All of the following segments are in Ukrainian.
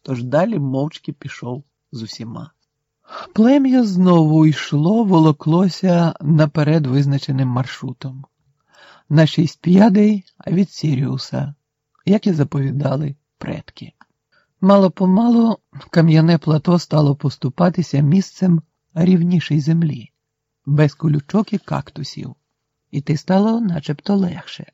тож далі мовчки пішов з усіма. Плем'я знову йшло, волоклося наперед визначеним маршрутом. На 6 п'ядей від Сіріуса, як і заповідали предки. Мало-помалу кам'яне плато стало поступатися місцем рівнішій землі, без колючок і кактусів. Іти стало начебто легше.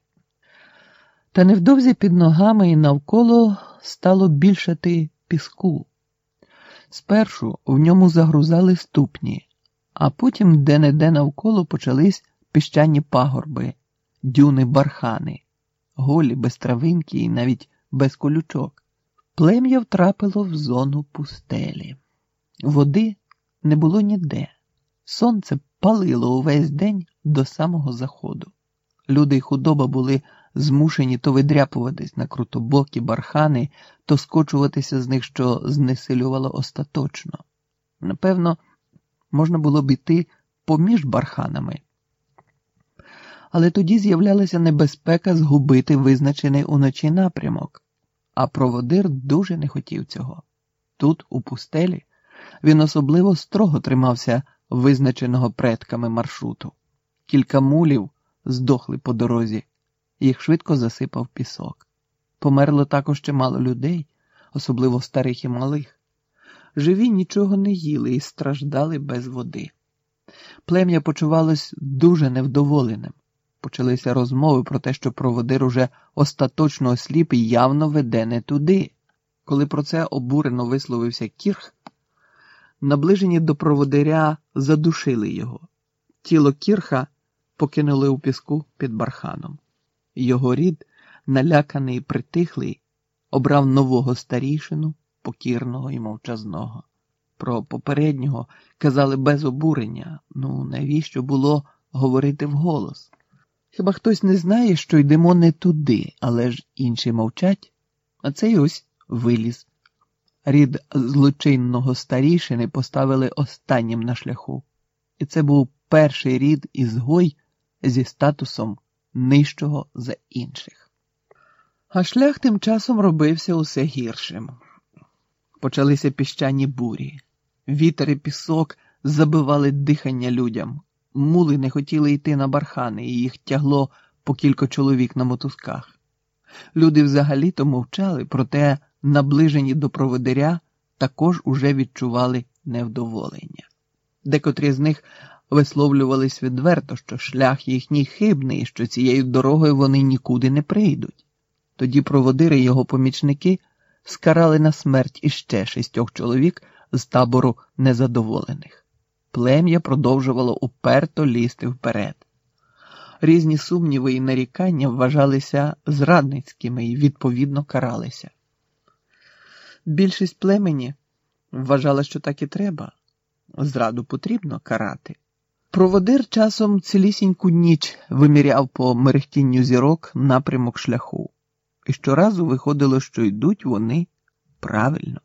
Та невдовзі під ногами і навколо стало більшати піску. Спершу в ньому загрузали ступні, а потім де-не-де навколо почались піщані пагорби, дюни-бархани, голі, без травинки і навіть без колючок. Плем'я втрапило в зону пустелі. Води не було ніде. Сонце палило увесь день до самого заходу. Люди й худоба були змушені то видряпуватись на крутобокі бархани, то скочуватися з них, що знесилювало остаточно. Напевно, можна було б іти поміж барханами. Але тоді з'являлася небезпека згубити визначений уночі напрямок, а проводир дуже не хотів цього. Тут, у пустелі, він особливо строго тримався визначеного предками маршруту. Кілька мулів здохли по дорозі, їх швидко засипав пісок. Померло також чимало людей, особливо старих і малих. Живі нічого не їли і страждали без води. Плем'я почувалось дуже невдоволеним. Почалися розмови про те, що проводир уже остаточно осліп і явно веде не туди. Коли про це обурено висловився Кірх, наближені до проводиря задушили його. Тіло Кірха покинули у піску під барханом. Його рід, наляканий і притихлий, обрав нового старішину, покірного і мовчазного. Про попереднього казали без обурення. Навіщо було говорити вголос? Хіба хтось не знає, що йдемо не туди, але ж інші мовчать? А цей ось виліз. Рід злочинного старішини поставили останнім на шляху. І це був перший рід ізгой зі статусом нижчого за інших. А шлях тим часом робився усе гіршим. Почалися піщані бурі. Вітер і пісок забивали дихання людям. Мули не хотіли йти на бархани, і їх тягло по кілька чоловік на мотузках. Люди взагалі-то мовчали, проте наближені до проводиря також уже відчували невдоволення. Декотрі з них висловлювались відверто, що шлях їхній хибний, і що цією дорогою вони нікуди не прийдуть. Тоді проводир і його помічники скарали на смерть іще 6 чоловік з табору незадоволених. Плем'я продовжувало уперто лізти вперед. Різні сумніви і нарікання вважалися зрадницькими і відповідно каралися. Більшість племені вважала, що так і треба. Зраду потрібно карати. Проводир часом цілісіньку ніч виміряв по мерехтінню зірок напрямок шляху. І щоразу виходило, що йдуть вони правильно.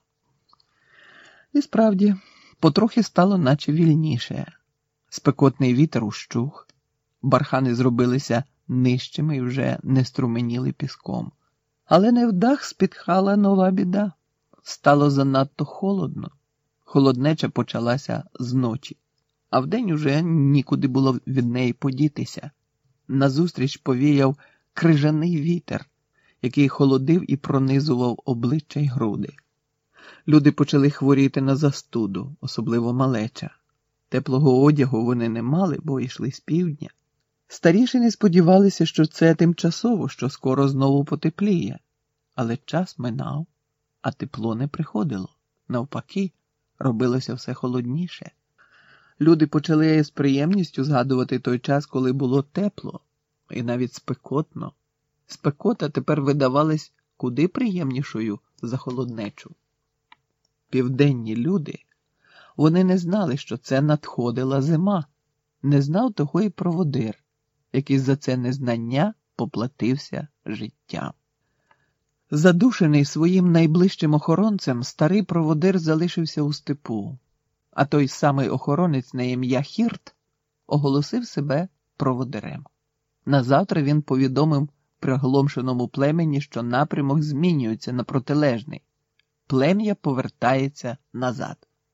І справді, потрохи стало наче вільніше. Спекотний вітер ущух, бархани зробилися нижчими і вже не струменіли піском. Але невдах спітхала нова біда. Стало занадто холодно. Холоднеча почалася з ночі, а вдень уже нікуди було від неї подітися. Назустріч повіяв крижаний вітер, який холодив і пронизував обличчя й груди. Люди почали хворіти на застуду, особливо малеча. Теплого одягу вони не мали, бо йшли з півдня. Старішини сподівалися, що це тимчасово, що скоро знову потепліє. Але час минав, а тепло не приходило. Навпаки, робилося все холодніше. Люди почали з приємністю згадувати той час, коли було тепло, і навіть спекотно. Спекота тепер видавалась куди приємнішою за холоднечу. Південні люди, вони не знали, що це надходила зима. Не знав того і проводир, який за це незнання поплатився життям. Задушений своїм найближчим охоронцем, старий проводир залишився у степу, а той самий охоронець на ім'я Хірт оголосив себе проводирем. Назавтра він повідомив приголомшеному племені, що напрямок змінюється на протилежний. плем'я повертається назад.